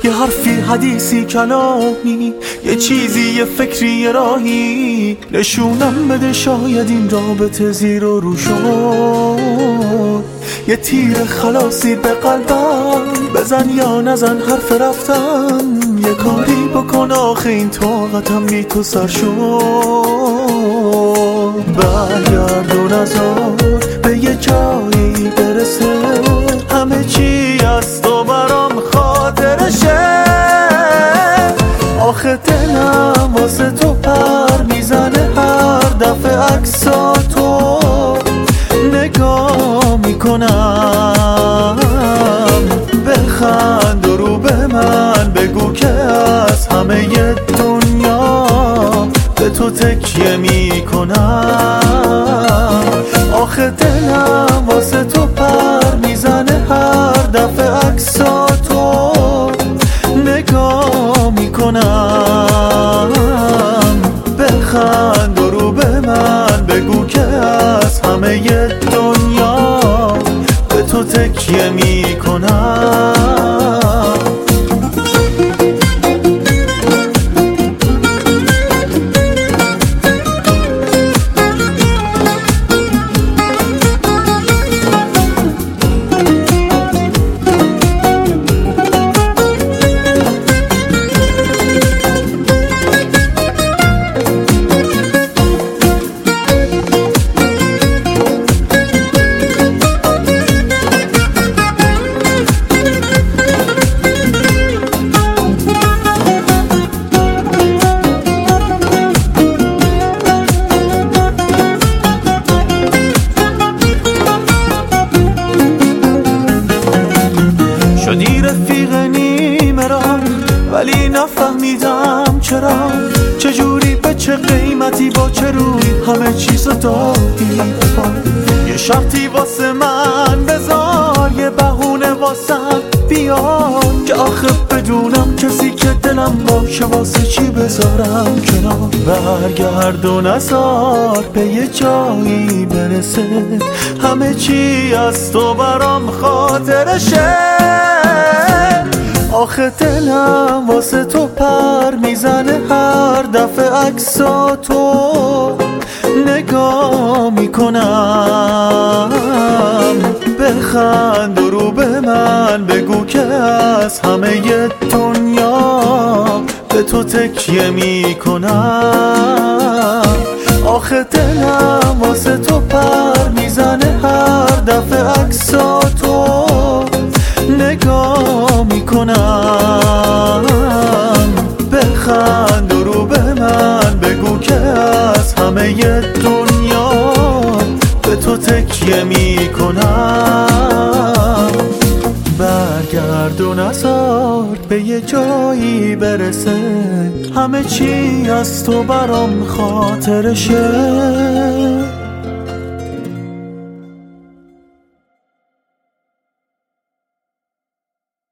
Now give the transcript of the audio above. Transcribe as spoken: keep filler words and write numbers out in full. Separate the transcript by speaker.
Speaker 1: یه حرفی، حدیثی، کلامی، یه چیزی، یه فکری، یه راهی نشونم بده شاید این رابطه زیر و رو شد. یه تیر خلاصی به قلبم بزن یا نزن، حرف رفتم یه کاری بکن آخه این طاقتم بی تو سر شد. برگردون ازار به یه جایی برسه، همه چی از تو برام خاطرشه. آخه دلم واسه تو پر میزنه هر دفعه عکساتو نگاه میکنم. بخند و رو به من بگو که از همه دنیا به تو تکیه میکنم. آخه دلم واسه تو پر میزنه هر دفعه عکساتو نگاه میکنم. بخند و رو به من بگو که از همه دنیا به تو تکیه میکنم. شدی رفیق نیمه را ولی نفهمیدم چرا، چجوری به چه قیمتی با چه روی همه چیزو دادی. یه شرطی واسه من بذار، یه بهونه واسم بیار که آخه بدونم کسی که دلم باشه واسه چی بذارم کنار. برگردون ازار به یه جایی برسه، همه چی از تو برام خاطرشه. آخه دلم واسه تو پر میزنه هر دفعه عکساتو نگاه میکنم. بخند و رو به من بگو که از همه دنیا به تو تکیه میکنم. آخه دلم واسه تو پر میزنه هر دفعه عکساتو نگاه میکنم. بخند و رو به من بگو که از همه دنیا به تو تکیه میکنم. برگردون ازار به یه جایی برسه، همه چی از تو برام خاطرشه.